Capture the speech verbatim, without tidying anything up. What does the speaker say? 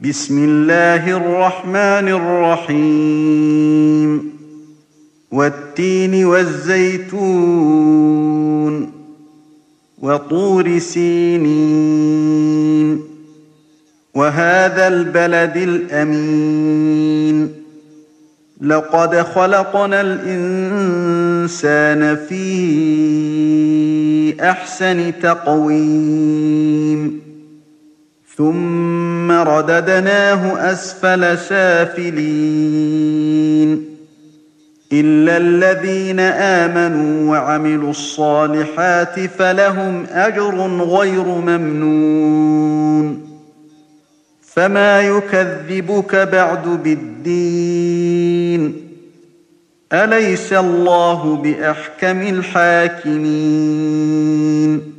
بسم الله الرحمن الرحيم والتين والزيتون وطور سينين وهذا البلد الأمين لقد خلقنا الإنسان في أحسن تقويم ثم رددناه أسفل سافلين إلا الذين آمنوا وعملوا الصالحات فلهم أجر غير ممنون فما يكذبك بعد بالدين أليس الله بأحكم الحاكمين